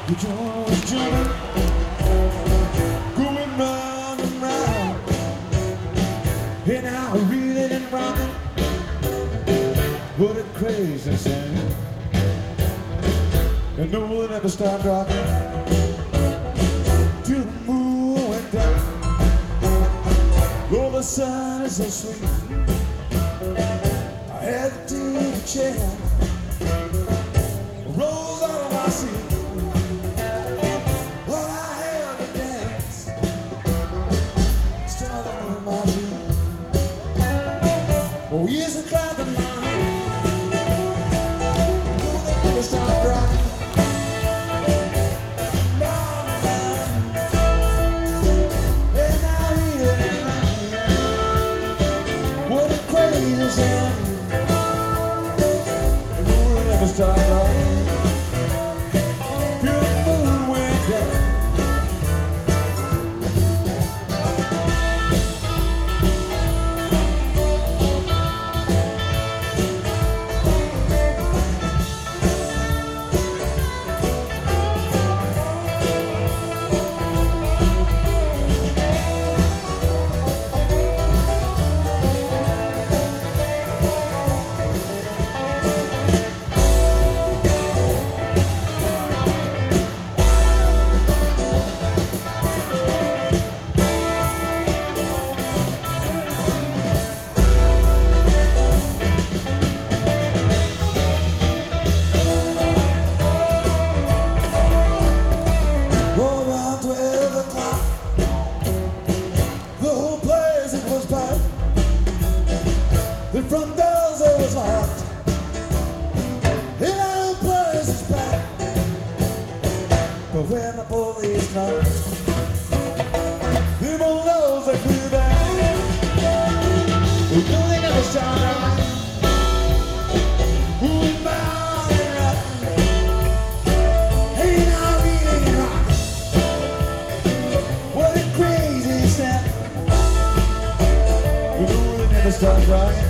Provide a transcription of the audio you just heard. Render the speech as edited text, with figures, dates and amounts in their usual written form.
The joy was jumping, going round and round, and now we're reeling and rocking. What a crazy sound, and no one ever stopped rocking till the moon went down. Oh, the sun is so sweet, I had to take a chair, rose out of my seat. Well, I had to dance, started with my feet. Oh, yes, I tried to mind, oh, they never stopped rocking. Start rocking till the moon went down. The front doors always locked, and our place is packed. But when the police knock, people knows that we're back. We know they never stop rocking. We're bound and rocking. Hey, now we ain't rocking. What a crazy sound. We know they never stop rocking.